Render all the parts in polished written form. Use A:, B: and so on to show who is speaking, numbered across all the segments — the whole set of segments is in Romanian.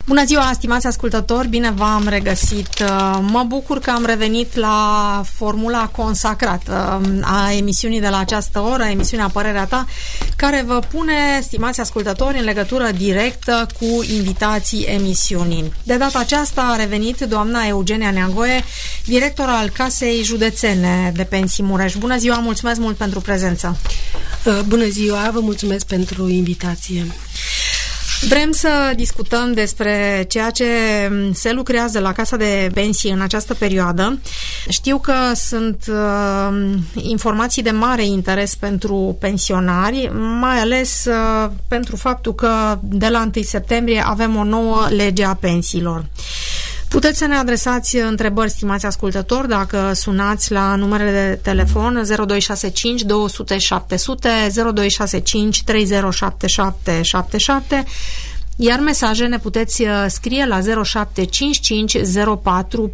A: Bună ziua, stimați ascultători, bine v-am regăsit. Mă bucur că am revenit la formula consacrată a emisiunii de la această oră, emisiunea Părerea Ta, care vă pune, stimați ascultători, în legătură directă cu invitații emisiunii. De data aceasta a revenit doamna Eugenia Neagoe, director al Casei Județene de Pensii Mureș. Bună ziua, mulțumesc mult pentru prezență.
B: Bună ziua, vă mulțumesc pentru invitație.
A: Vrem să discutăm despre ceea ce se lucrează la Casa de Pensii în această perioadă. Știu că sunt informații de mare interes pentru pensionari, mai ales pentru faptul că de la 1 septembrie avem o nouă lege a pensiilor. Puteți să ne adresați întrebări, stimați ascultători, dacă sunați la numerele de telefon 0265 200 700, 0265 307777, iar mesaje ne puteți scrie la 0755 04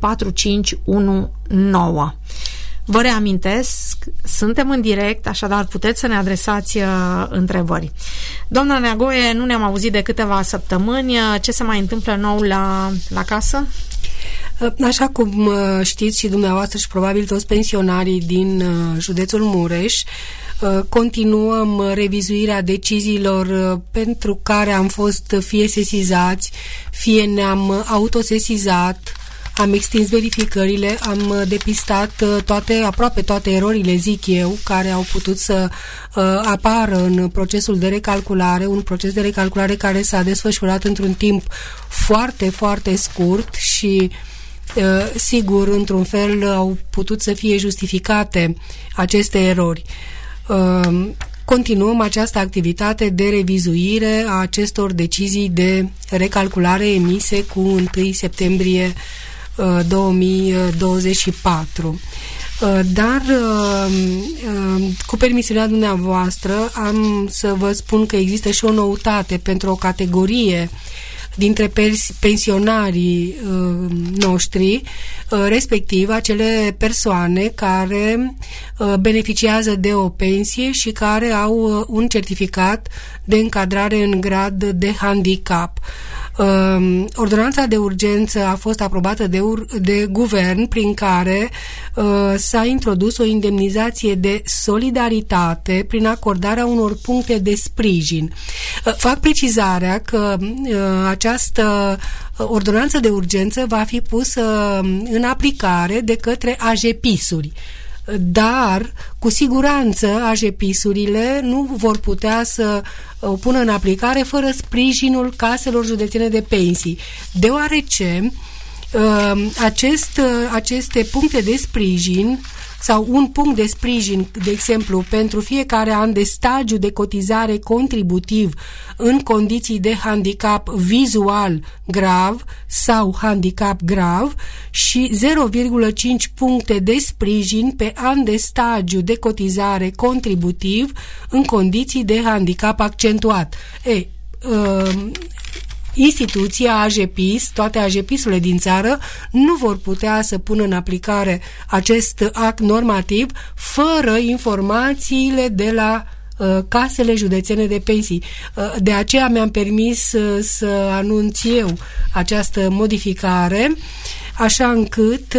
A: 4519. Vă reamintesc, suntem în direct, așadar puteți să ne adresați întrebări. Doamna Neagoe, nu ne-am auzit de câteva săptămâni. Ce se mai întâmplă nou la casă?
B: Așa cum știți și dumneavoastră și probabil toți pensionarii din județul Mureș, continuăm revizuirea deciziilor pentru care am fost fie sesizați, fie ne-am autosesizat. Am extins verificările, am depistat aproape toate erorile, zic eu, care au putut să apară în procesul de recalculare, un proces de recalculare care s-a desfășurat într-un timp foarte, foarte scurt și sigur, într-un fel, au putut să fie justificate aceste erori. Continuăm această activitate de revizuire a acestor decizii de recalculare emise cu 1 septembrie 2024. Dar cu permisiunea dumneavoastră am să vă spun că există și o noutate pentru o categorie dintre pensionarii noștri, respectiv acele persoane care beneficiază de o pensie și care au un certificat de încadrare în grad de handicap. Ordonanța de urgență a fost aprobată de guvern, prin care s-a introdus o indemnizație de solidaritate prin acordarea unor puncte de sprijin. Fac precizarea că această ordonanță de urgență va fi pusă în aplicare de către AJPIS-uri. Dar, cu siguranță, AJPIS-urile nu vor putea să o pună în aplicare fără sprijinul caselor județene de pensii, deoarece aceste puncte de sprijin sau un punct de sprijin, de exemplu, pentru fiecare an de stagiu de cotizare contributiv în condiții de handicap vizual grav sau handicap grav și 0,5 puncte de sprijin pe an de stagiu de cotizare contributiv în condiții de handicap accentuat. Instituția AJPIS, toate AJPIS-urile din țară nu vor putea să pună în aplicare acest act normativ fără informațiile de la casele județene de pensii. De aceea mi-am permis să anunț eu această modificare, așa încât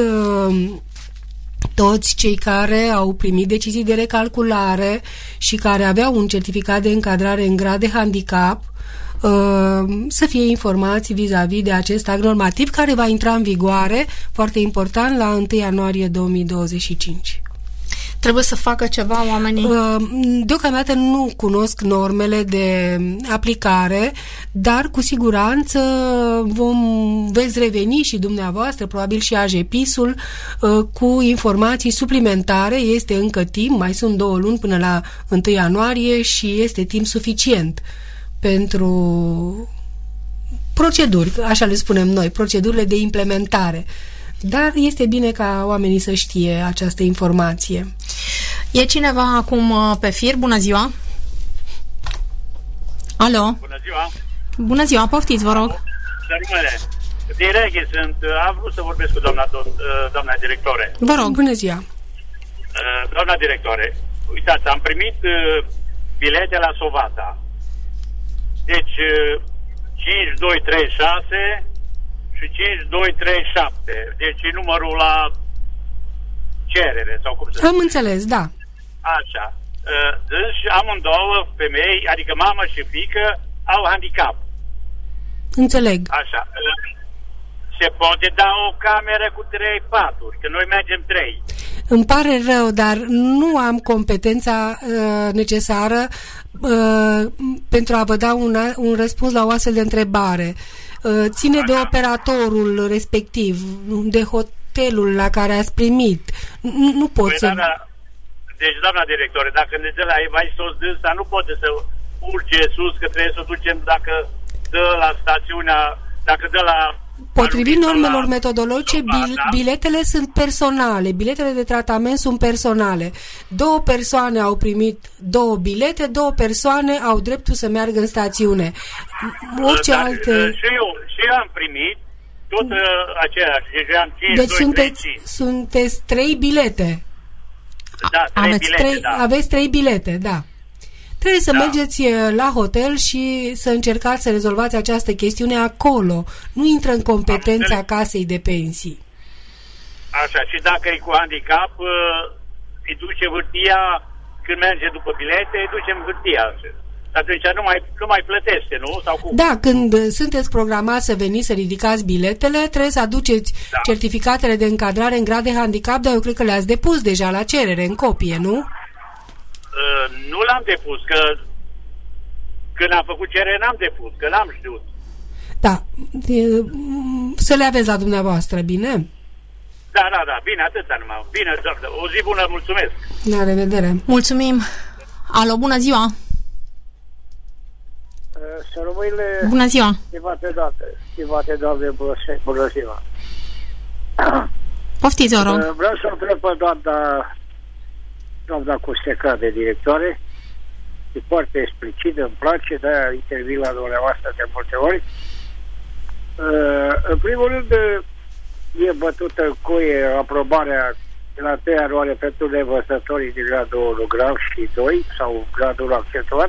B: toți cei care au primit decizii de recalculare și care aveau un certificat de încadrare în grad de handicap să fie informați vis-a-vis de acest act normativ care va intra în vigoare, foarte important, la 1 ianuarie 2025.
A: Trebuie să facă ceva oamenii?
B: Deocamdată nu cunosc normele de aplicare, dar cu siguranță veți reveni și dumneavoastră, probabil și AJPIS-ul, cu informații suplimentare. Este încă timp, mai sunt 2 luni până la 1 ianuarie și este timp suficient pentru proceduri, așa le spunem noi, procedurile de implementare. Dar este bine ca oamenii să știe această informație.
A: E cineva acum pe fir? Bună ziua! Alo!
C: Bună ziua!
A: Bună ziua, poftiți, vă rog!
C: Din Reghe sunt. Am vrut să vorbesc cu doamna directore.
A: Vă rog!
B: Bună ziua!
C: Doamna directore, uitați, am primit bilete la Sovata. Deci, 5236 și 5237. Deci e numărul la cerere, sau cum se zice?
B: Am înțeles, da.
C: Așa. Deci amândouă femei, adică mamă și fiică, au handicap.
B: Înțeleg.
C: Așa. Se poate da o cameră cu 3 paturi, că noi mergem 3.
B: Îmi pare rău, dar nu am competența necesară pentru a vă da un răspuns la o astfel de întrebare. Ține de operatorul respectiv, de hotelul la care ați primit. Nu pot să...
C: Deci, doamna directoare, dacă ne dă la Evai sos dânsa, nu poate să urce sus, că trebuie să o ducem dacă dă la stațiunea, dacă dă la...
B: Potrivit normelor metodologice, biletele sunt personale, biletele de tratament sunt personale. 2 persoane au primit 2 bilete, 2 persoane au dreptul să meargă în stațiune. Orice alte...
C: Și eu am primit tot aceeași, deci am 5,
B: deci
C: 2, 3, 5.
B: sunteți 3 bilete.
C: Da, 3 bilete, da.
B: Aveți 3 bilete, da. Trebuie să mergeți la hotel și să încercați să rezolvați această chestiune acolo. Nu intră în competența casei de pensii.
C: Așa, și dacă e cu handicap, îi duce hârtia, când merge după bilete, îi ducem hârtia. Atunci nu mai plătește, nu? Sau cum?
B: Da, când sunteți programați să veniți să ridicați biletele, trebuie să aduceți certificatele de încadrare în grad de handicap, dar eu cred că le-ați depus deja la cerere, în copie, nu?
C: Nu l-am depus, că când am făcut cerere n-am depus, că n-am știut.
B: Da, să le aveți la dumneavoastră, bine?
C: Da, bine, atâta numai. Bine, o zi bună, mulțumesc.
B: La revedere.
A: Mulțumim. Alo, bună ziua.
D: Să rămâile...
A: Bună ziua.
D: Stimate doamne, bună ziua.
A: Poftiți, vă rog.
D: Vreau să întreb pe doamna Custeca de directoare. E foarte explicit, îmi place, de-aia intervin la dumneavoastră de multe ori. În primul rând, e bătută în cuie aprobarea la 3 anuare pentru nevăzătorii din gradul 1 grav și 2 sau gradul 1 accentuat.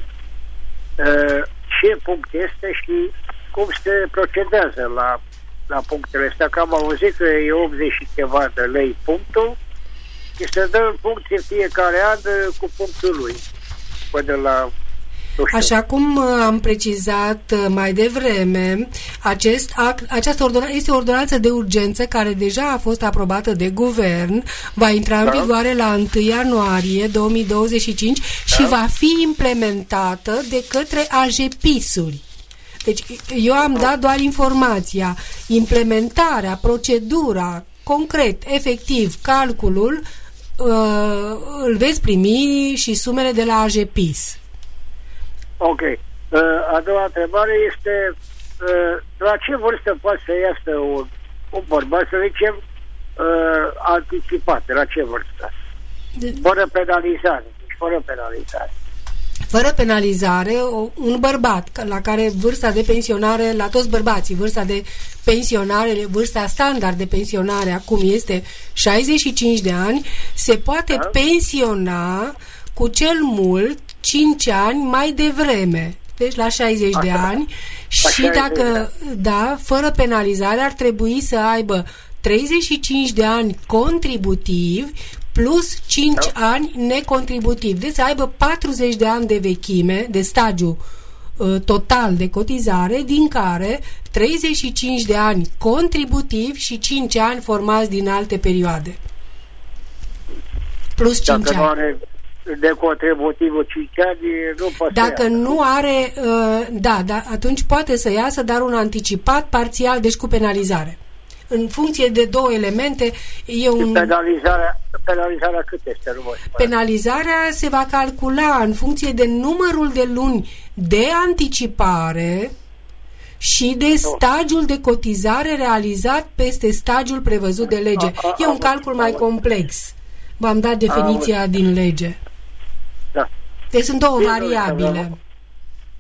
D: Ce punct este și cum se procedează la punctele astea, că am auzit că e 80 și ceva de lei punctul și se dă în funcție fiecare an cu punctul lui până la...
B: Așa cum am precizat mai devreme, această ordonanță este o ordonanță de urgență care deja a fost aprobată de guvern, va intra în vigoare la 1 ianuarie 2025 și va fi implementată de către AJPIS-uri. Deci eu am dat doar informația, implementarea, procedura, concret, efectiv, calculul, îl veți primi și sumele de la AJPIS.
D: Ok. A doua întrebare este la ce vârstă poate să iasă un bărbat, să zicem, anticipat? La ce vârstă? Fără penalizare. Fără penalizare.
B: Fără penalizare, un bărbat la care vârsta de pensionare, la toți bărbații, vârsta de pensionare, vârsta standard de pensionare acum este 65 de ani, se poate pensiona cu cel mult 5 ani mai devreme, deci la 60 de ani și dacă, fără penalizare ar trebui să aibă 35 de ani contributivi plus 5 ani necontributivi, deci să aibă 40 de ani de vechime, de stagiu total de cotizare, din care 35 de ani contributivi și 5 ani formați din alte perioade. Plus 5 ani.
D: De contributivul 5 ani nu poate.
B: Dacă nu are, atunci poate să iasă, dar un anticipat parțial, deci cu penalizare. În funcție de 2 elemente,
D: penalizarea cât este?
B: Penalizarea se va calcula în funcție de numărul de luni de anticipare și de stagiul de cotizare realizat peste stagiul prevăzut de lege. E un calcul mai complex. V-am dat definiția din lege.
D: Da.
B: Deci sunt 2 variabile.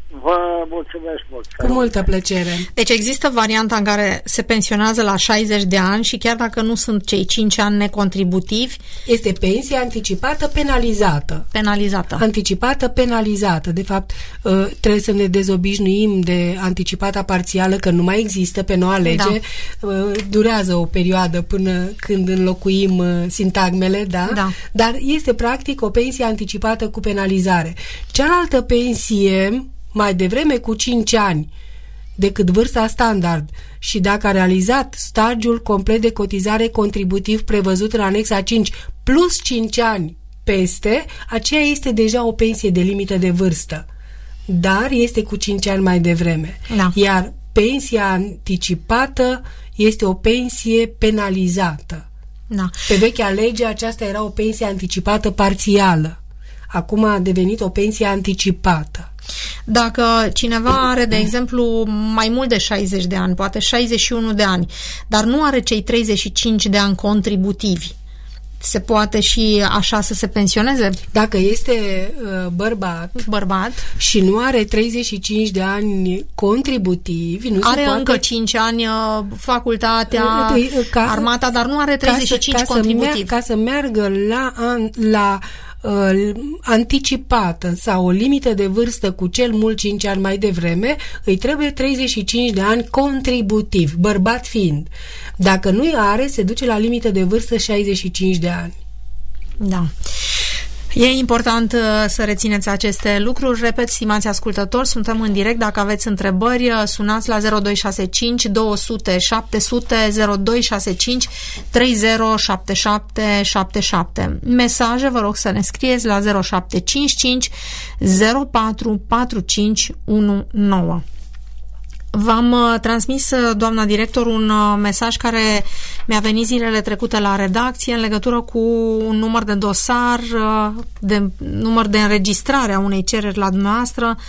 D: Vă mulțumesc mult.
B: Cu multă plăcere.
A: Deci există varianta în care se pensionează la 60 de ani și chiar dacă nu sunt cei 5 ani necontributivi,
B: este pensie anticipată penalizată. Anticipată penalizată. De fapt, trebuie să ne dezobișnuim de anticipata parțială, că nu mai există pe noua lege. Durează o perioadă până când înlocuim sintagmele, da? Dar este practic o pensie anticipată cu penalizare. Cealaltă pensie mai devreme cu 5 ani decât vârsta standard și dacă a realizat stagiul complet de cotizare contributiv prevăzut în anexa 5 plus 5 ani peste, aceea este deja o pensie de limită de vârstă, dar este cu 5 ani mai devreme. Iar pensia anticipată este o pensie penalizată. Pe vechea lege aceasta era o pensie anticipată parțială. Acum a devenit o pensie anticipată.
A: Dacă cineva are, de exemplu, mai mult de 60 de ani, poate 61 de ani, dar nu are cei 35 de ani contributivi, se poate și așa să se pensioneze?
B: Dacă este bărbat și nu are 35 de ani contributivi, nu
A: are
B: se poate...
A: încă 5 ani facultatea, armata, dar nu are 35 contributivi.
B: Ca să meargă la anticipată sau o limită de vârstă cu cel mult 5 ani mai devreme, îi trebuie 35 de ani contributiv, bărbat fiind. Dacă nu are, se duce la limită de vârstă 65 de ani.
A: Da. E important să rețineți aceste lucruri. Repet, stimați ascultători, suntem în direct. Dacă aveți întrebări, sunați la 0265 200 700 0265 307777. Mesaje, vă rog să ne scrieți la 0755 04 4519. V-am transmis, doamna director, un mesaj care mi-a venit zilele trecute la redacție în legătură cu un număr de dosar, număr de înregistrare a unei cereri la dumneavoastră,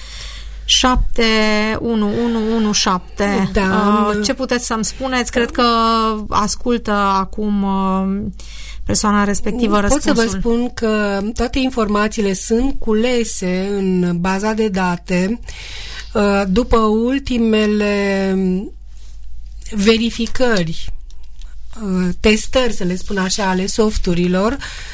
A: 71117. Ce puteți să-mi spuneți? Cred că ascultă acum persoana respectivă răspunsul.
B: Pot să vă spun că toate informațiile sunt culese în baza de date după ultimele verificări, testări, să le spun așa, ale softurilor.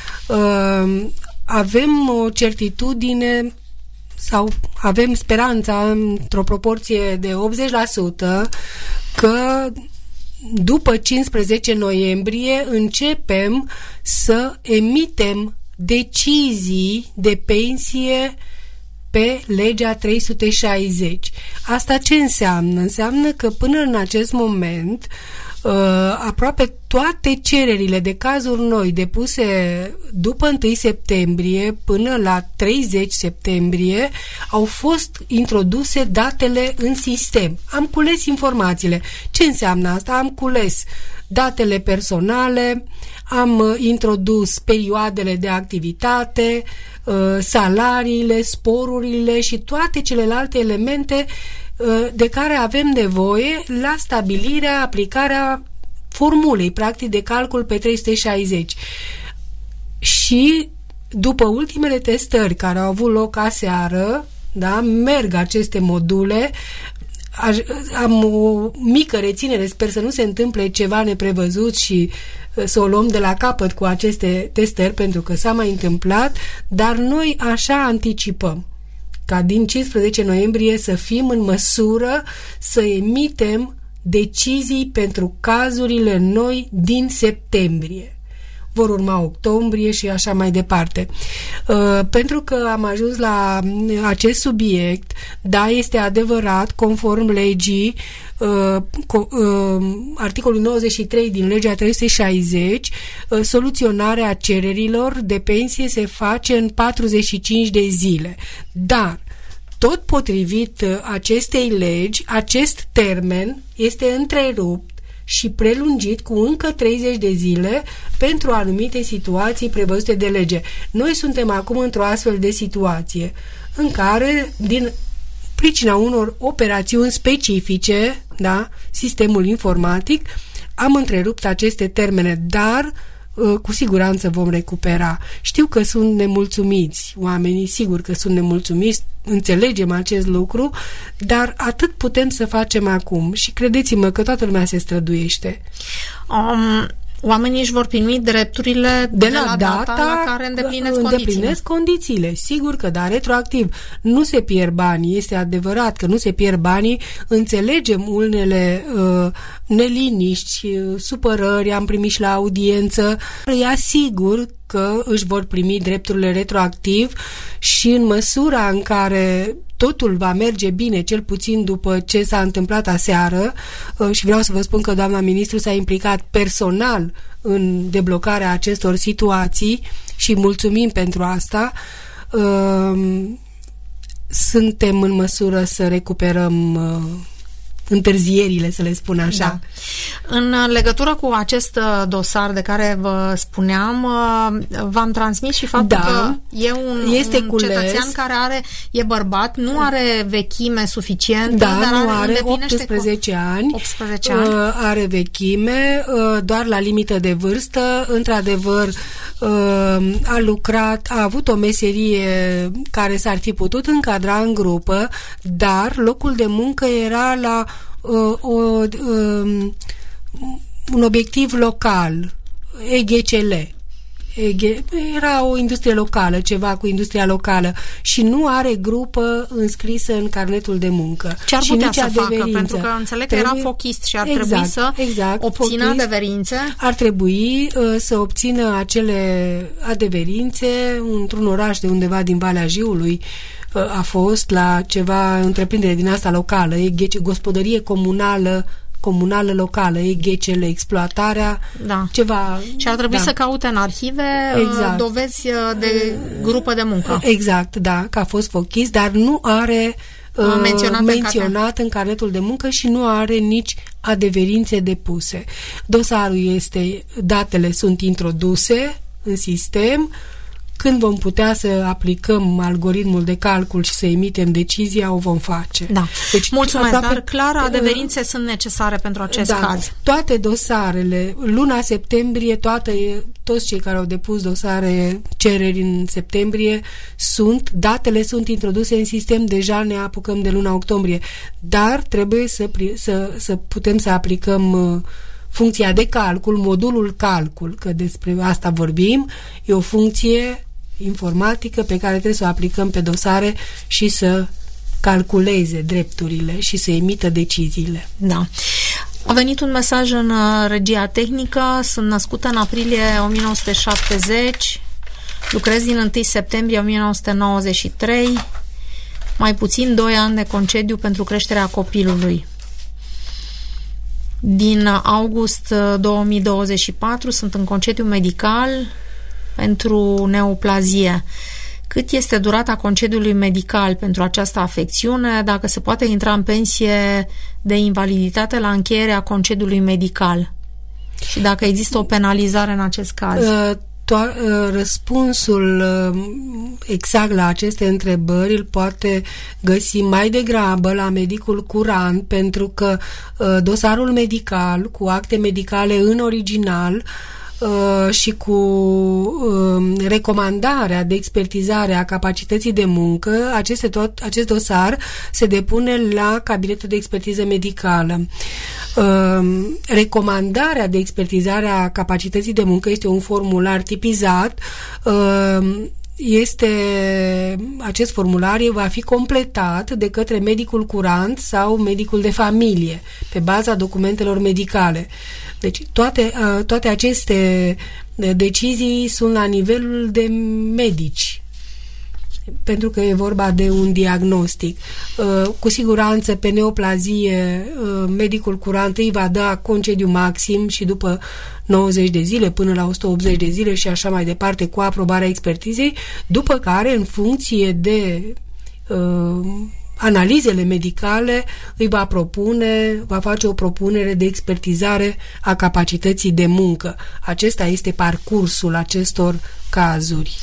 B: Avem o certitudine sau avem speranța într-o proporție de 80% că după 15 noiembrie începem să emitem decizii de pensie pe legea 360. Asta ce înseamnă? Înseamnă că până în acest moment aproape toate cererile de cazuri noi depuse după 1 septembrie până la 30 septembrie au fost introduse datele în sistem. Am cules informațiile. Ce înseamnă asta? Am cules datele personale, am introdus perioadele de activitate, salariile, sporurile și toate celelalte elemente de care avem nevoie la stabilirea, aplicarea formulei, practic, de calcul pe 360. Și după ultimele testări care au avut loc aseară, da, merg aceste module. Am o mică reținere, sper să nu se întâmple ceva neprevăzut și să o luăm de la capăt cu aceste testări, pentru că s-a mai întâmplat, dar noi așa anticipăm ca din 15 noiembrie să fim în măsură să emitem decizii pentru cazurile noi din septembrie. Vor urma octombrie și așa mai departe. Pentru că am ajuns la acest subiect, da, este adevărat, conform legii, articolul 93 din legea 360, soluționarea cererilor de pensie se face în 45 de zile. Dar tot potrivit acestei legi, acest termen este întrerupt și prelungit cu încă 30 de zile pentru anumite situații prevăzute de lege. Noi suntem acum într-o astfel de situație în care, din pricina unor operațiuni specifice, da, sistemul informatic, am întrerupt aceste termene, dar cu siguranță vom recupera. Știu că sunt nemulțumiți oamenii, sigur că sunt nemulțumiți, înțelegem acest lucru, dar atât putem să facem acum și credeți-mă că toată lumea se străduiește.
A: Oamenii își vor primi drepturile de la data la care
B: îndeplinesc condițiile. Sigur că da, retroactiv. Nu se pierd banii, este adevărat că nu se pierd banii, înțelegem unele neliniști, supărări, am primit și la audiență. E asigur că își vor primi drepturile retroactiv și în măsura în care totul va merge bine, cel puțin după ce s-a întâmplat aseară, și vreau să vă spun că doamna ministru s-a implicat personal în deblocarea acestor situații și mulțumim pentru asta, suntem în măsură să recuperăm întârzierile, să le spun așa.
A: Da. În legătură cu acest dosar de care vă spuneam, v-am transmis și faptul că e un cetățean care e bărbat, nu are vechime suficientă, dar
B: nu are 18 ani, are vechime, doar la limită de vârstă, într-adevăr a lucrat, a avut o meserie care s-ar fi putut încadra în grupă, dar locul de muncă era la un obiectiv local, EGCL. Era o industrie locală, ceva cu industria locală și nu are grupă înscrisă în carnetul de muncă.
A: Ce ar putea să facă? Pentru că înțeleg că era fochist și ar trebui să obțină adeverințe.
B: Ar trebui să obțină acele adeverințe într-un oraș de undeva din Valea Jiului. A fost la ceva întreprindere din asta locală, gospodărie comunală locală, EGCL, exploatarea, ceva...
A: Și ar trebui să caute în arhive dovezi de grupă de muncă.
B: Exact, da, că a fost fochist, dar nu are menționat în carnetul de muncă și nu are nici adeverințe depuse. Dosarul datele sunt introduse în sistem. Când vom putea să aplicăm algoritmul de calcul și să emitem decizia, o vom face.
A: Da. Deci, mulțumesc, dar clar adeverințe sunt necesare pentru acest caz.
B: Toate dosarele, luna septembrie, toți cei care au depus cereri în septembrie, datele sunt introduse în sistem, deja ne apucăm de luna octombrie, dar trebuie să putem să aplicăm funcția de calcul, modulul calcul, că despre asta vorbim, e o funcție informatică pe care trebuie să o aplicăm pe dosare și să calculeze drepturile și să emită deciziile.
A: Da. A venit un mesaj în regia tehnică, sunt născută în aprilie 1970, lucrez din 1 septembrie 1993, mai puțin 2 ani de concediu pentru creșterea copilului. Din august 2024 sunt în concediu medical pentru neoplazie. Cât este durata concediului medical pentru această afecțiune? Dacă se poate intra în pensie de invaliditate la încheierea concediului medical? Și dacă există o penalizare în acest caz?
B: Răspunsul exact la aceste întrebări îl poate găsi mai degrabă la medicul curant, pentru că dosarul medical cu acte medicale în original și cu recomandarea de expertizare a capacității de muncă, acest dosar se depune la cabinetul de expertiză medicală. Recomandarea de expertizare a capacității de muncă este un formular tipizat. Acest formular va fi completat de către medicul curant sau medicul de familie pe baza documentelor medicale. Deci toate aceste decizii sunt la nivelul de medici, pentru că e vorba de un diagnostic. Cu siguranță pe neoplazie medicul curant îi va da concediu maxim și după 90 de zile până la 180 de zile și așa mai departe cu aprobarea expertizei, după care în funcție de analizele medicale îi va face o propunere de expertizare a capacității de muncă. Acesta este parcursul acestor cazuri.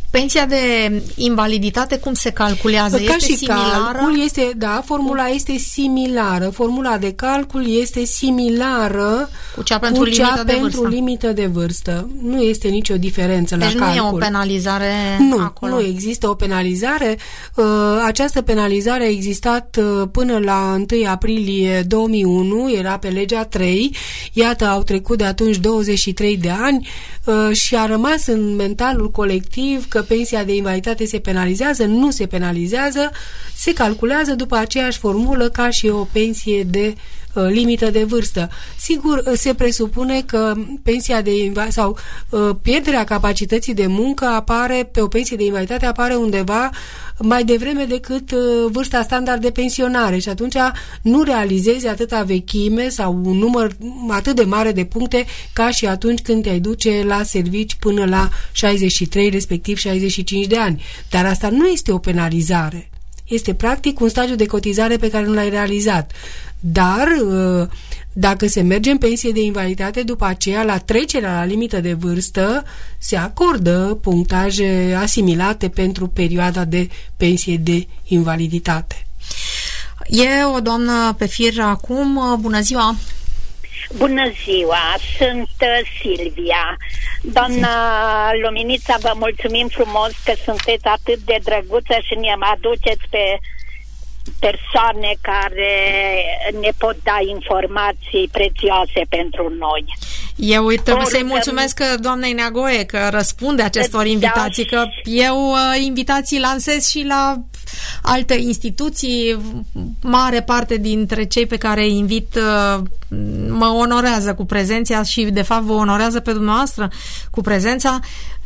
A: Pensia de invaliditate cum se calculează?
B: Ca
A: este
B: și
A: similară?
B: Calcul este, da, formula este similară. Formula de calcul este similară
A: cu cea pentru,
B: limită de vârstă. Nu este nicio diferență la calcul.
A: Deci nu e o penalizare acolo?
B: Nu există o penalizare. Această penalizare a existat până la 1 aprilie 2001, era pe legea 3. Iată, au trecut de atunci 23 de ani și a rămas în mentalul colectiv că pensia de invaliditate se penalizează. Nu se penalizează, se calculează după aceeași formulă ca și o pensie de limită de vârstă. Sigur, se presupune că pensia de sau pierderea capacității de muncă apare pe o pensie de invaliditate apare undeva mai devreme decât vârsta standard de pensionare și atunci nu realizezi atâta vechime sau un număr atât de mare de puncte ca și atunci când te-ai duce la servici până la 63, respectiv 65 de ani. Dar asta nu este o penalizare. Este practic un stagiu de cotizare pe care nu l-ai realizat. Dar dacă se merge în pensie de invaliditate, după aceea, la trecerea la limită de vârstă, se acordă punctaje asimilate pentru perioada de pensie de invaliditate.
A: E o doamnă pe fir acum. Bună ziua!
E: Bună ziua, sunt Silvia. Doamna Luminița, vă mulțumim frumos că sunteți atât de drăguță și ne aduceți pe persoane care ne pot da informații prețioase pentru noi.
A: Eu trebuie să-i mulțumesc doamnei Neagoe că răspunde acestor invitații, că eu invitații lansez și la alte instituții. Mare parte dintre cei pe care îi invit mă onorează cu prezența și de fapt vă onorează pe dumneavoastră cu prezența.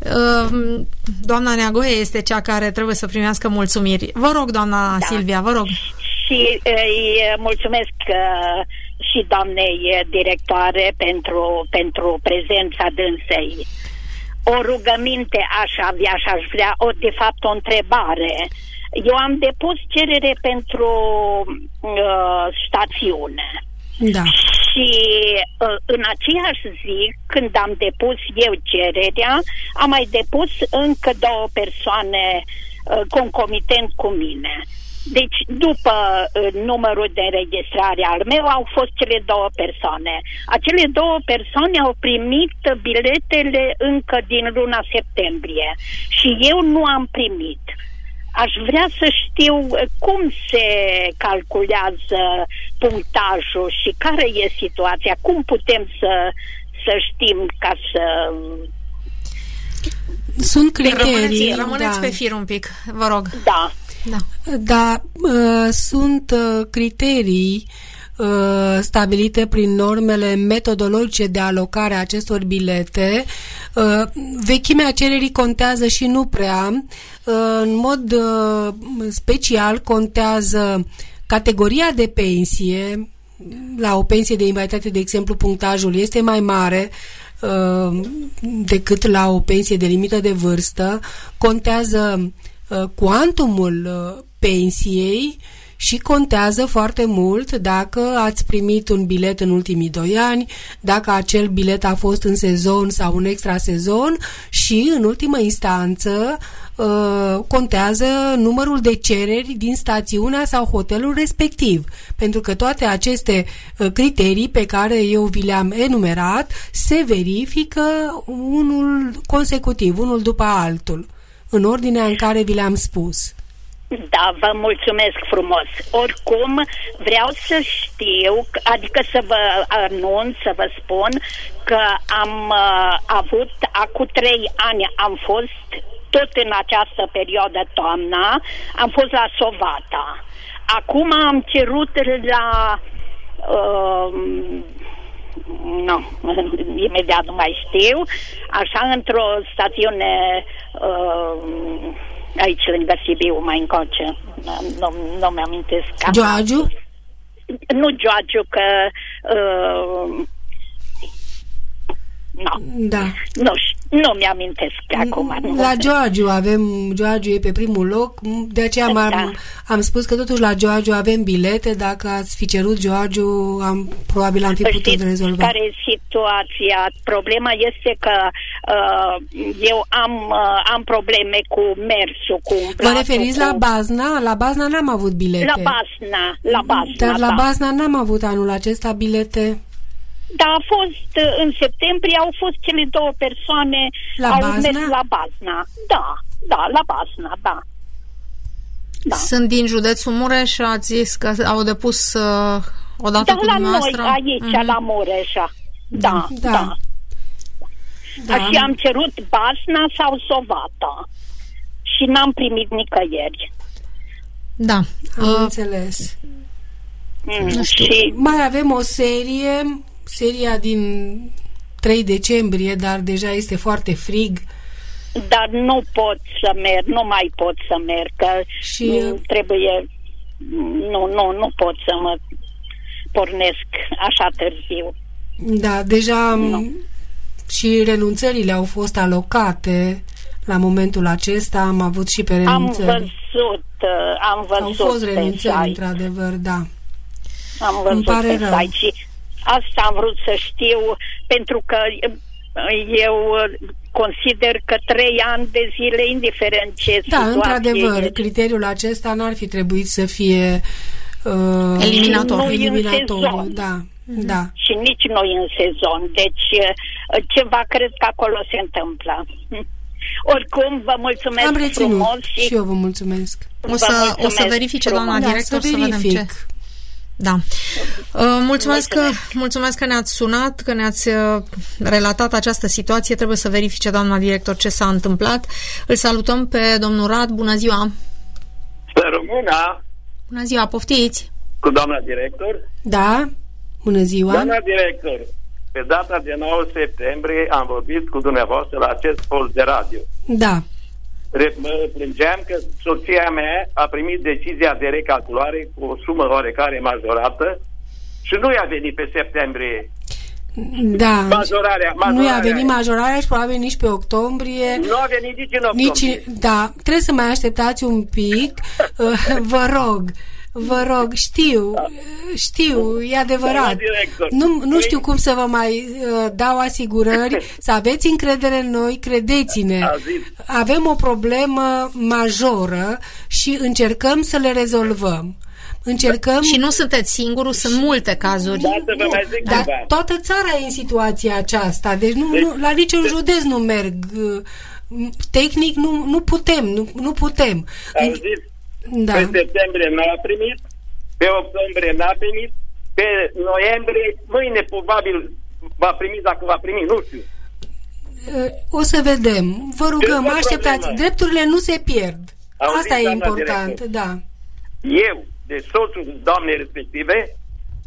A: Doamna Neagoe este cea care trebuie să primească mulțumiri. Vă rog, doamna Silvia, vă rog.
E: Și îi mulțumesc și doamnei directoare pentru prezența dânsei. O rugăminte aș avea și aș vrea, de fapt, o întrebare. Eu am depus cerere pentru stațiune.
B: Da.
E: Și în aceeași zi, când am depus eu cererea, am mai depus încă 2 persoane concomitent cu mine. Deci, după numărul de înregistrare al meu, au fost cele 2 persoane. Acele 2 persoane au primit biletele încă din luna septembrie și eu nu am primit. Aș vrea să știu cum se calculează punctajul și care e situația, cum putem să știm ca să...
B: Sunt criterii.
A: Rămâneți pe fir un pic, vă rog.
B: Da, sunt criterii stabilite prin normele metodologice de alocare a acestor bilete. Vechimea cererii contează și nu prea. În mod special contează categoria de pensie. La o pensie de invaliditate, de exemplu, punctajul este mai mare decât la o pensie de limită de vârstă. Contează cuantumul pensiei și contează foarte mult dacă ați primit un bilet în ultimii 2 ani, dacă acel bilet a fost în sezon sau în extrasezon și, în ultimă instanță, contează numărul de cereri din stațiunea sau hotelul respectiv, pentru că toate aceste criterii pe care eu vi le-am enumerat se verifică unul consecutiv, unul după altul, în ordinea în care vi le-am spus.
E: Da, vă mulțumesc frumos. Oricum, vreau să știu, adică să vă anunț, să vă spun că am avut, acum 3 ani am fost, tot în această perioadă toamna, am fost la Sovata. Acum am cerut la... imediat nu mai știu, așa, într-o stațiune... aici lângă Sibiu, mai încoace. Nu mi-amintesc.
B: Gioagiu?
E: Nu Gioagiu, că...
B: Da.
E: Nu, Nu mi-amintesc acum.
B: La Giorgio Giorgio e pe primul loc, de aceea am spus că totuși la Giorgio avem bilete, dacă ați fi cerut Giorgio, probabil am fi putut rezolva.
E: Care e situația? Problema este că eu am probleme cu mersul, cu umblatul.
B: Vă referiți la Bazna? La Bazna n-am avut bilete.
E: La Bazna.
B: Dar la Bazna n-am avut anul acesta bilete.
E: Da, a fost în septembrie, au fost cele două persoane au mers la Bazna. Da, la Bazna, da.
A: Sunt din județul Mureș, ați zis că au depus odată cu dumneavoastră?
E: Da, la noi, aici, la Mureș. Da. Și am cerut Bazna sau Sovata și n-am primit nicăieri.
A: Da.
B: Am înțeles.
E: Și
B: mai avem o seria din 3 decembrie, dar deja este foarte frig.
E: Dar nu pot să merg, nu mai pot să merg, că
B: și
E: trebuie, nu pot să mă pornesc așa târziu.
B: Da, deja și renunțările au fost alocate la momentul acesta, am avut și pe renunțări.
E: Am văzut.
B: Au fost renunțări, într-adevăr, da.
E: Am văzut pe site și asta am vrut să știu, pentru că eu consider că 3 ani de zile, indiferent ce situație...
B: Da, într-adevăr, criteriul acesta n-ar fi trebuit să fie eliminatoriu. Da.
E: Și nici noi în sezon. Deci ceva cred că acolo se întâmplă. Oricum, vă mulțumesc.
B: Am reținut
E: frumos
B: și eu vă mulțumesc.
A: O să verifice doamna director, să vedem ce... Da. Mulțumesc că ne-ați sunat, că ne-ați relatat această situație. Trebuie să verifice doamna director ce s-a întâmplat. Îl salutăm pe domnul Rad. Bună ziua!
F: Să rămână!
A: Bună ziua, poftiți!
F: Cu doamna director?
B: Da, bună ziua!
F: Doamna director, pe data de 9 septembrie am vorbit cu dumneavoastră la acest post de radio.
B: Da.
F: Mă plângeam că soția mea a primit decizia de recalculare cu o sumă oarecare majorată și nu i-a venit pe septembrie.
B: Da.
F: Majorarea
B: nu i-a venit majorarea și probabil nici pe octombrie.
F: Nu a venit nici în octombrie.
B: Da, trebuie să mai așteptați un pic. Vă rog, știu, e adevărat. Nu știu cum să vă mai dau asigurări, să aveți încredere în noi, credeți-ne. Avem o problemă majoră și încercăm să le rezolvăm.
A: Și nu sunteți singuri, sunt multe cazuri.
B: Dar toată țara e în situația aceasta, deci la niciun județ nu merg. Tehnic nu putem.
F: Da. Pe septembrie n-a primit, pe octombrie n-a primit, pe noiembrie, mâine probabil va primi, dacă va primi, nu știu.
B: O să vedem. Vă rugăm, așteptați. Drepturile nu se pierd. Asta e important, da.
F: Eu, de soțul doamnei respective,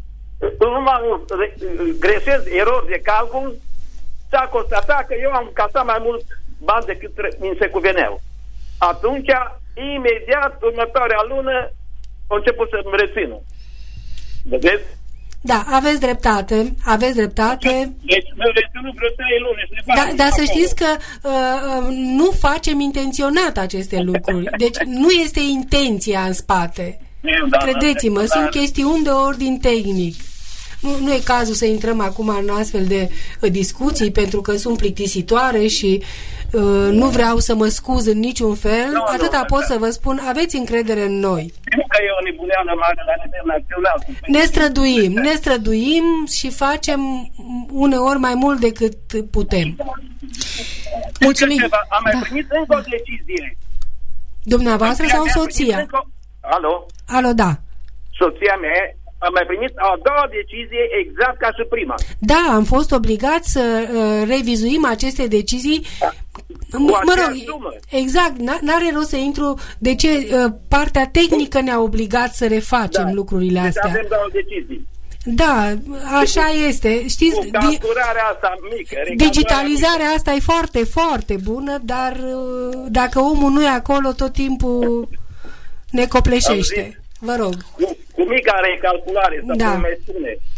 F: greșesc erori de calcul, s-a constatat că eu am casat mai mult bani decât mi se cuveneau. Atunci, imediat, următoarea lună, a început să-mi rețină. Vedeți?
B: Da, aveți dreptate.
F: Deci, mi-au reținut vreo 3 luni.
B: Dar să știți că nu facem intenționat aceste lucruri. Deci, nu este intenția în spate. Credeți-mă, sunt chestiuni de ordin tehnic. Nu e cazul să intrăm acum în astfel de discuții, pentru că sunt plictisitoare și nu vreau să mă scuz în niciun fel. Atâta pot să vă spun, aveți încredere în noi.
F: Nu că e o nebuneală mare la nivel național.
B: Ne străduim și facem uneori mai mult decât putem.
A: Mulțumim.
F: Am mai primit încă o decizie.
B: Dumneavoastră sau soția? Alo, da.
F: Soția mea am mai primit a doua decizie exact ca și prima.
B: Da, am fost obligați să revizuim aceste decizii. Mă rog, exact, n-are rost să intru de ce partea tehnică ne-a obligat să refacem lucrurile astea.
F: Deci avem două decizii.
B: Da, așa este. Știți,
F: asta mică,
B: digitalizarea asta e foarte, foarte bună, dar dacă omul nu e acolo, tot timpul ne copleșește. Vă rog.
F: Cu mica recalculare, să mai spune,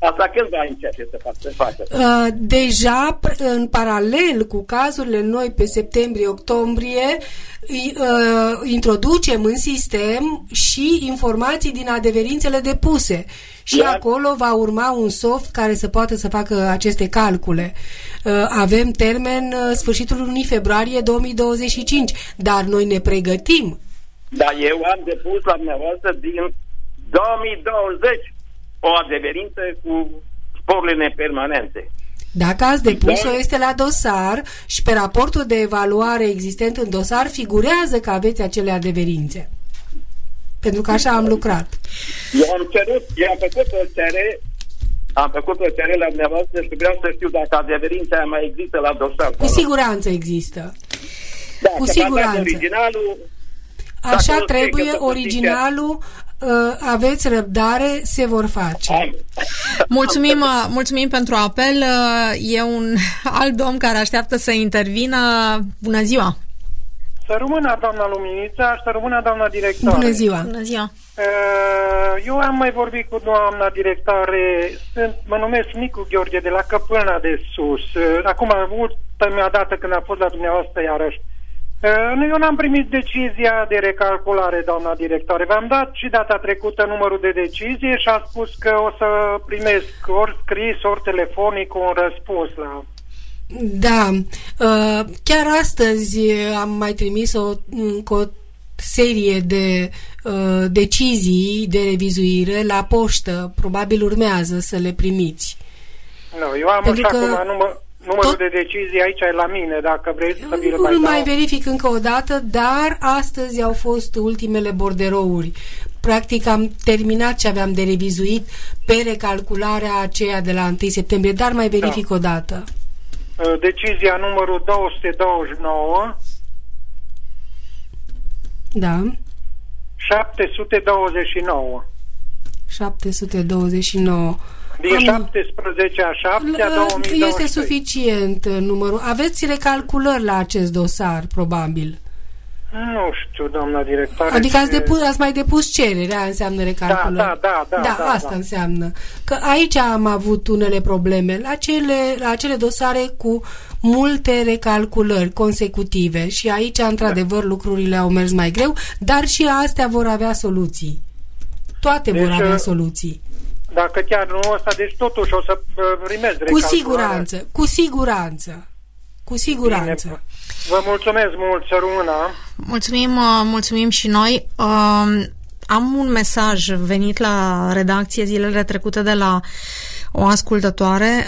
F: Asta când va începe să facă?
B: Deja, în paralel cu cazurile noi pe septembrie-octombrie, introducem în sistem și informații din adeverințele depuse. Și acolo va urma un soft care să poată să facă aceste calcule. Avem termen sfârșitul lunii februarie 2025, dar noi ne pregătim.
F: Dar eu am depus la dumneavoastră din 2020 o adeverință cu sporurile nepermanente.
B: Dacă ați depus-o, este la dosar și pe raportul de evaluare existent în dosar figurează că aveți acele adeverințe. Pentru că așa am lucrat.
F: Eu am făcut o cerere la dumneavoastră și vreau să știu dacă adeverința aia mai există la dosar.
B: Cu siguranță există.
F: Da,
B: cu siguranță.
F: Originalul,
B: așa trebuie, originalul, aveți răbdare, se vor face.
A: Mulțumim pentru apel. E un alt domn care așteaptă să intervină. Bună ziua!
G: Să rămână doamna Luminița, să rămână doamna directoare.
B: Bună ziua!
A: Bună ziua!
G: Eu am mai vorbit cu doamna directoare, mă numesc Nicu Gheorghe de la Căpâlna de Sus. Acum, ultima dată când am fost la dumneavoastră iarăși. Eu n-am primit decizia de recalculare, doamna directoare. V-am dat și data trecută numărul de decizie și a spus că o să primesc ori scris, ori telefonic un răspuns la...
B: Da, chiar astăzi am mai trimis o serie de decizii de revizuire la poștă. Probabil urmează să le primiți.
G: Nu, eu am așa acum numărul de decizie aici e la mine, dacă vreți să vi-l mai dau.
B: Mai verific încă o dată, dar astăzi au fost ultimele borderouri. Practic am terminat ce aveam de revizuit pe recalcularea aceea de la 1 septembrie, dar mai verific o dată.
G: Decizia numărul 229.
B: Da.
G: 729.
B: 729.
G: Din 17 a 7 a 2023.
B: Este suficient numărul. Aveți recalculări la acest dosar, probabil.
G: Nu știu, doamna directoare.
B: Adică ați mai depus cererea, înseamnă recalculări. Da, asta înseamnă. Că aici am avut unele probleme. La acele dosare cu multe recalculări consecutive și aici, într-adevăr, lucrurile au mers mai greu, dar și astea vor avea soluții. Toate vor avea soluții.
G: Dacă chiar nu ăsta, deci totuși o să primesc recalcularea.
B: Cu siguranță.
G: Bine. Vă mulțumesc mult, să rămână.
A: Mulțumim și noi. Am un mesaj venit la redacție zilele trecute de la o ascultătoare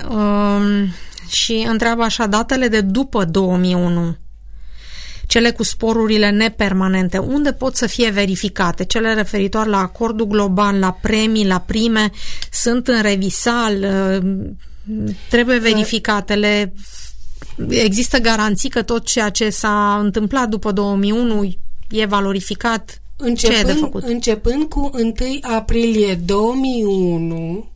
A: și întreabă așa: datele de după 2001, cele cu sporurile nepermanente, unde pot să fie verificate? Cele referitoare la acordul global, la premii, la prime, sunt în revisal, trebuie verificatele. Există garanții că tot ceea ce s-a întâmplat după 2001 e valorificat? Ce e de făcut?
B: Începând cu 1 aprilie 2001,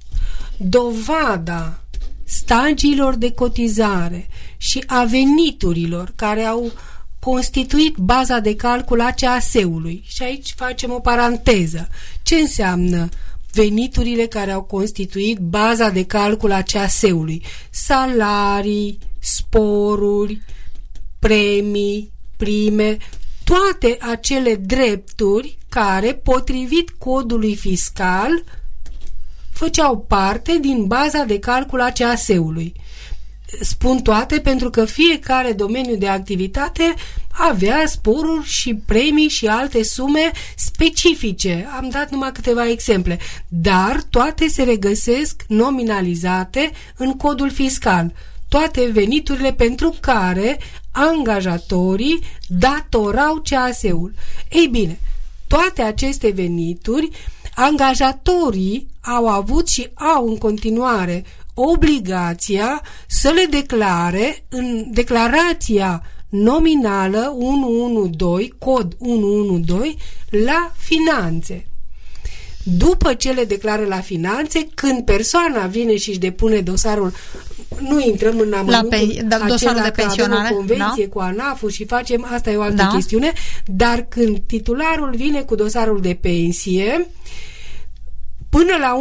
B: dovada stagiilor de cotizare și a veniturilor care au constituit baza de calcul a CAS-ului. Și aici facem o paranteză. Ce înseamnă veniturile care au constituit baza de calcul a CAS-ului? Salarii, sporuri, premii, prime, toate acele drepturi care, potrivit codului fiscal, făceau parte din baza de calcul a CAS-ului. Spun toate pentru că fiecare domeniu de activitate avea sporuri și premii și alte sume specifice. Am dat numai câteva exemple, dar toate se regăsesc nominalizate în codul fiscal. Toate veniturile pentru care angajatorii datorau CAS-ul. Ei bine, toate aceste venituri, angajatorii au avut și au în continuare obligația să le declare în declarația nominală 112, cod 112, la finanțe. După ce le declară la finanțe, când persoana vine și își depune dosarul, nu intrăm în amănuntul
A: dosarul de pensionare,
B: avem o convenție cu ANAF-ul și facem, asta e o altă chestiune, dar când titularul vine cu dosarul de pensie, Până la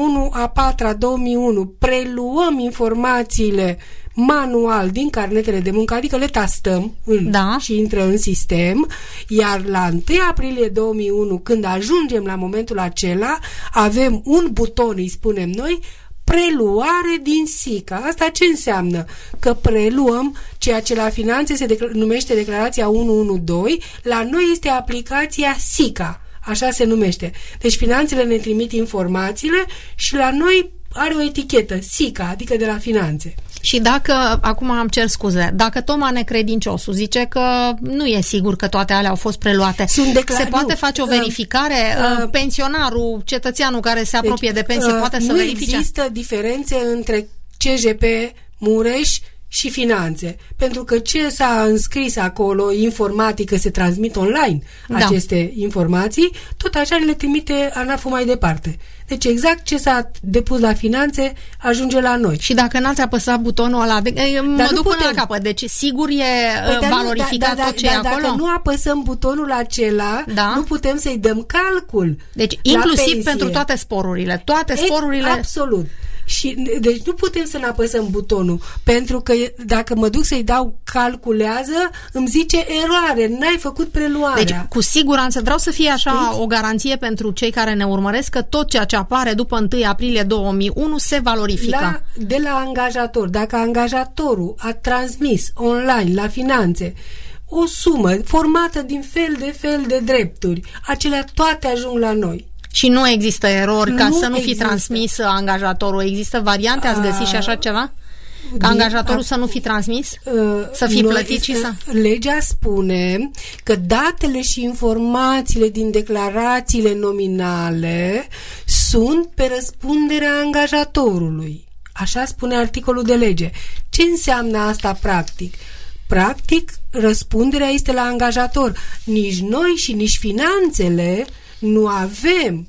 B: 1/4/2001 preluăm informațiile manual din carnetele de muncă, adică le tastăm și intră în sistem, iar la 1 aprilie 2001, când ajungem la momentul acela, avem un buton, îi spunem noi, preluare din SICA. Asta ce înseamnă? Că preluăm ceea ce la finanțe se numește declarația 112, la noi este aplicația SICA, așa se numește. Deci finanțele ne trimit informațiile și la noi are o etichetă, SICA, adică de la finanțe.
A: Și dacă, acum am cer scuze, dacă Toma Necredinciosul zice că nu e sigur că toate alea au fost preluate, se poate face o verificare? Pensionarul, cetățeanul care se apropie de pensie poate să verifice?
B: Nu există diferențe între CJP, Mureș și finanțe. Pentru că ce s-a înscris acolo, informatică, se transmit online aceste informații, tot așa le trimite ANAF-ul mai departe. Deci exact ce s-a depus la finanțe ajunge la noi.
A: Și dacă n-ați apăsat butonul ăla, mă duc până la capăt. Deci sigur e valorificat tot ce e acolo?
B: Dacă nu apăsăm butonul acela, nu putem să-i dăm calcul.
A: Deci inclusiv pentru toate sporurile. Toate sporurile...
B: Absolut. Și, deci nu putem să ne apăsăm butonul, pentru că dacă mă duc să-i dau calculează, îmi zice eroare, n-ai făcut preluarea.
A: Deci, cu siguranță, vreau să fie așa o garanție pentru cei care ne urmăresc, că tot ceea ce apare după 1 aprilie 2001 se valorifică.
B: De la angajator. Dacă angajatorul a transmis online la finanțe o sumă formată din fel de drepturi, acelea toate ajung la noi.
A: Și nu există erori ca să nu fi transmis angajatorul. Există variante? Ați găsit și așa ceva? Ca angajatorul să nu fi transmis? Să fi plătit și să...
B: Legea spune că datele și informațiile din declarațiile nominale sunt pe răspunderea angajatorului. Așa spune articolul de lege. Ce înseamnă asta practic? Practic, răspunderea este la angajator. Nici noi și nici finanțele nu avem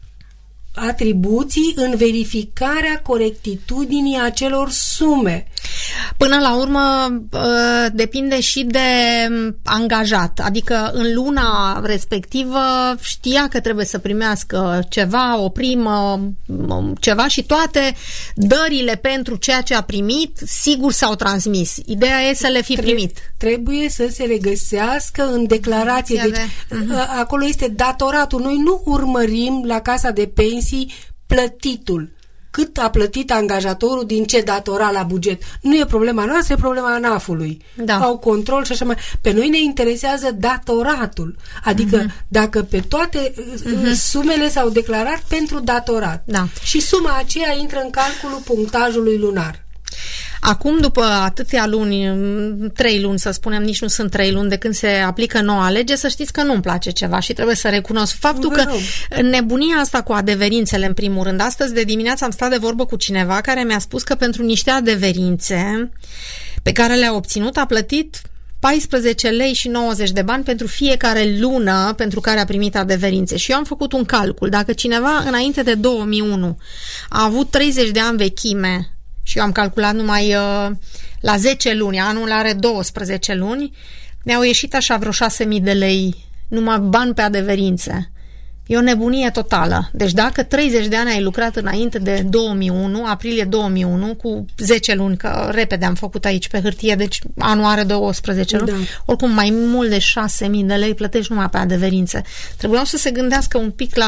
B: atribuții în verificarea corectitudinii acelor sume.
A: Până la urmă depinde și de angajat, adică în luna respectivă știa că trebuie să primească ceva, o primă, ceva, și toate dările pentru ceea ce a primit sigur s-au transmis. Ideea e să le fi primit.
B: Trebuie să se regăsească în declarație. Deci, acolo este datoratul. Noi nu urmărim la casa de pensii plătitul. Cât a plătit angajatorul, din ce datora la buget. Nu e problema noastră, e problema ANAF-ului. Au control și așa mai. Pe noi ne interesează datoratul. Adică dacă pe toate sumele s-au declarat pentru datorat. Și suma aceea intră în calculul punctajului lunar.
A: Acum, după atâtea luni, 3 luni, să spunem, nici nu sunt 3 luni de când se aplică noua lege, să știți că nu-mi place ceva și trebuie să recunosc faptul că nebunia asta cu adeverințele, în primul rând. Astăzi de dimineață am stat de vorbă cu cineva care mi-a spus că pentru niște adeverințe pe care le-a obținut a plătit 14 lei și 90 de bani pentru fiecare lună pentru care a primit adeverințe. Și eu am făcut un calcul. Dacă cineva înainte de 2001 a avut 30 de ani vechime și eu am calculat numai la 10 luni, anul are 12 luni, mi-au ieșit așa vreo 6.000 de lei, numai bani pe adeverințe. E o nebunie totală. Deci dacă 30 de ani ai lucrat înainte de 2001, aprilie 2001, cu 10 luni, că repede am făcut aici pe hârtie, deci anul are 12 luni, oricum mai mult de 6.000 de lei plătești numai pe adeverințe. Trebuiau să se gândească un pic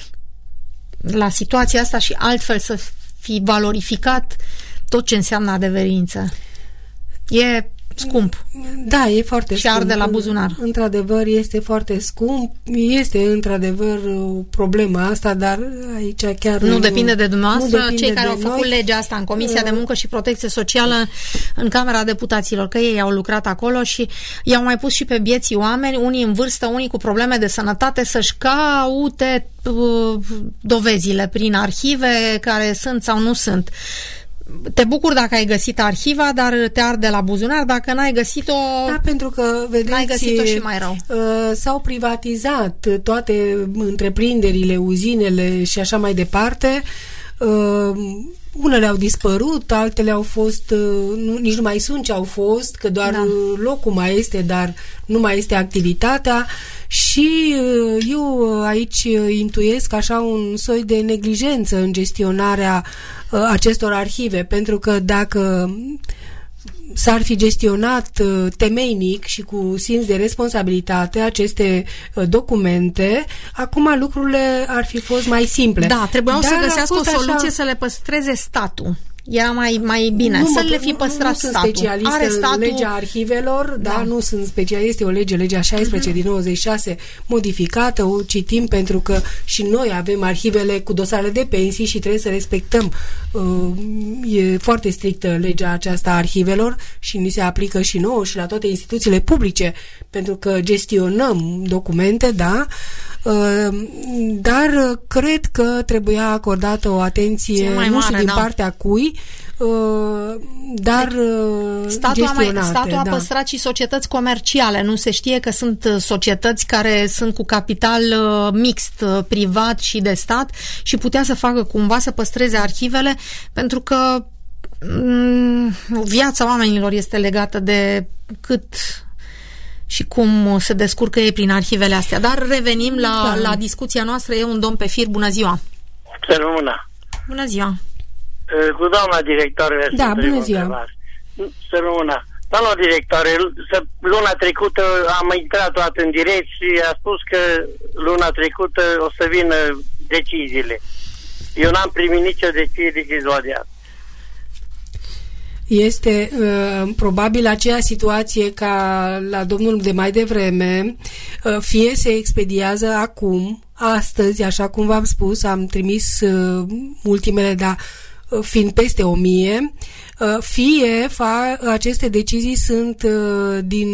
A: la situația asta și altfel să fi valorificat tot ce înseamnă adeverință. E scump.
B: Da, e foarte
A: și arde la buzunar.
B: Într-adevăr, este foarte scump. Este, într-adevăr, o problemă asta, dar aici chiar
A: nu depinde de dumneavoastră, cei care au făcut legea asta în Comisia de Muncă și Protecție Socială în Camera Deputaților, că ei au lucrat acolo și i-au mai pus și pe vieții oameni, unii în vârstă, unii cu probleme de sănătate, să-și caute dovezile prin arhive care sunt sau nu sunt. Te bucur dacă ai găsit arhiva, dar te arde la buzunar dacă n-ai găsit-o.
B: Da, pentru că, vedeți,
A: n-ai găsit-o și mai rău.
B: S-au privatizat toate întreprinderile, uzinele și așa mai departe. Unele au dispărut, altele au fost, nici nu mai sunt ce au fost, că doar locul mai este, dar nu mai este activitatea. Și eu aici intuiesc așa un soi de neglijență în gestionarea acestor arhive, pentru că dacă s-ar fi gestionat temeinic și cu simț de responsabilitate aceste documente, acum lucrurile ar fi fost mai simple.
A: Da, trebuiau să găsească o soluție să le păstreze statul. Era mai bine să le fi păstrat statul.
B: Nu sunt specialistă în legea arhivelor, nu sunt specialist, este o legea 16 din 96 modificată, o citim pentru că și noi avem arhivele cu dosarele de pensii și trebuie să respectăm. E foarte strictă legea aceasta a arhivelor și ni se aplică și nouă și la toate instituțiile publice, pentru că gestionăm documente, dar cred că trebuia acordată o atenție, nu știu din partea cui, dar
A: Statul a păstrat și societăți comerciale. Nu se știe că sunt societăți care sunt cu capital mixt, privat și de stat, și putea să facă cumva să păstreze arhivele, pentru că viața oamenilor este legată de cât și cum se descurcă ei prin arhivele astea. Dar revenim la discuția noastră. E un domn pe fir. Bună ziua! Bună ziua!
H: Cu doamna directoare.
B: Da, bună ziua!
H: Doamna directoare, luna trecută am intrat toată în direct și a spus că luna trecută o să vină deciziile. Eu n-am primit nicio decizie ziua de azi.
B: Este probabil aceea situație ca la domnul de mai devreme, fie se expediază acum, astăzi, așa cum v-am spus, am trimis ultimele, dar fiind peste 1000, fie aceste decizii sunt din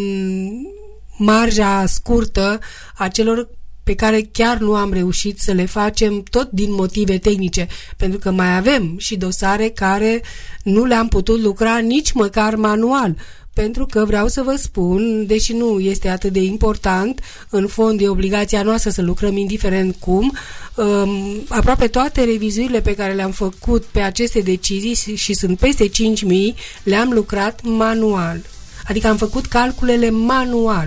B: marja scurtă a celor pe care chiar nu am reușit să le facem, tot din motive tehnice, pentru că mai avem și dosare care nu le-am putut lucra nici măcar manual, pentru că vreau să vă spun, deși nu este atât de important, în fond e obligația noastră să lucrăm indiferent cum, aproape toate revizuirile pe care le-am făcut pe aceste decizii, și sunt peste 5.000, le-am lucrat manual. Adică am făcut calculele manual.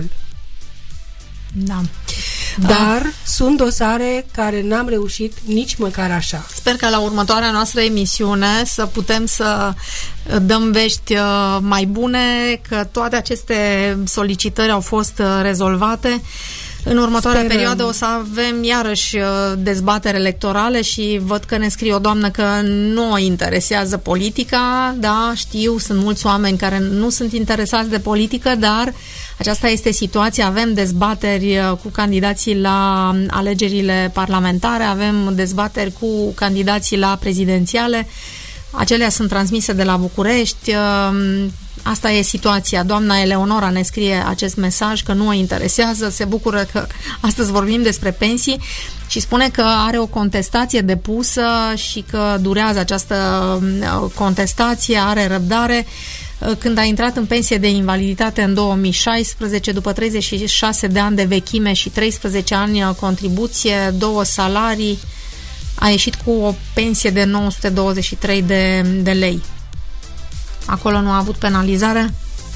A: Da.
B: Dar sunt dosare care n-am reușit nici măcar așa.
A: Sper că la următoarea noastră emisiune să putem să dăm vești mai bune, că toate aceste solicitări au fost rezolvate. În următoarea perioadă o să avem iarăși dezbateri electorale și văd că ne scrie o doamnă că nu o interesează politica. Da, știu, sunt mulți oameni care nu sunt interesați de politică, dar aceasta este situația. Avem dezbateri cu candidații la alegerile parlamentare, avem dezbateri cu candidații la prezidențiale. Acelea sunt transmise de la București. Asta e situația. Doamna Eleonora ne scrie acest mesaj că nu o interesează, se bucură că astăzi vorbim despre pensii și spune că are o contestație depusă și că durează această contestație, are răbdare. Când a intrat în pensie de invaliditate în 2016, după 36 de ani de vechime și 13 ani contribuție, 2 salarii, a ieșit cu o pensie de 923 de lei. Acolo nu a avut penalizare?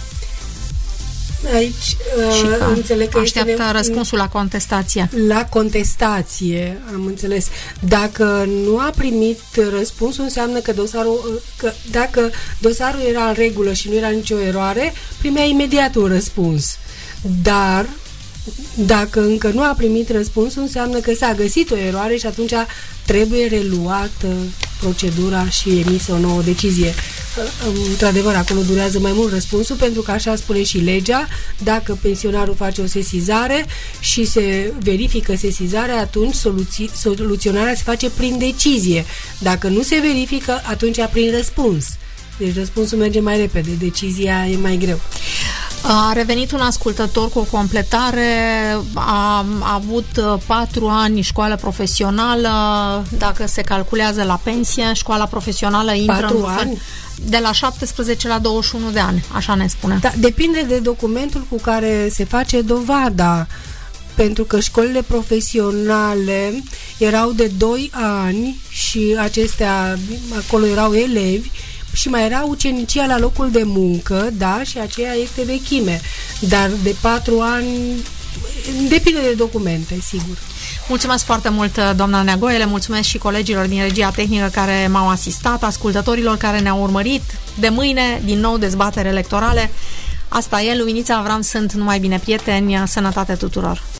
B: Aici înțeleg că
A: așteaptă răspunsul la contestație.
B: La contestație, am înțeles. Dacă nu a primit răspunsul, înseamnă că dacă dosarul era în regulă și nu era nicio eroare, primea imediat un răspuns. Dar dacă încă nu a primit răspunsul, înseamnă că s-a găsit o eroare și atunci trebuie reluată procedura și emisă o nouă decizie. Într-adevăr, acolo durează mai mult răspunsul, pentru că așa spune și legea, dacă pensionarul face o sesizare și se verifică sesizarea, atunci soluționarea se face prin decizie. Dacă nu se verifică, atunci prin răspuns. Deci răspunsul merge mai repede, decizia e mai greu.
A: A revenit un ascultător cu o completare, a avut 4 ani școală profesională, dacă se calculează la pensie, școala profesională intră
B: 4 ani?
A: De la 17 la 21 de ani, așa ne spune.
B: Da, depinde de documentul cu care se face dovada, pentru că școlile profesionale erau de 2 ani și acestea, acolo erau elevi și mai era ucenicia la locul de muncă, da, și aceea este vechime. Dar de 4 ani depinde de documente, sigur.
A: Mulțumesc foarte mult, doamna Neagoe, le mulțumesc și colegilor din regia tehnică care m-au asistat, ascultătorilor care ne-au urmărit. De mâine, din nou, dezbatere electorale. Asta e, Luminița Avram sunt, numai bine, prieteni, sănătate tuturor!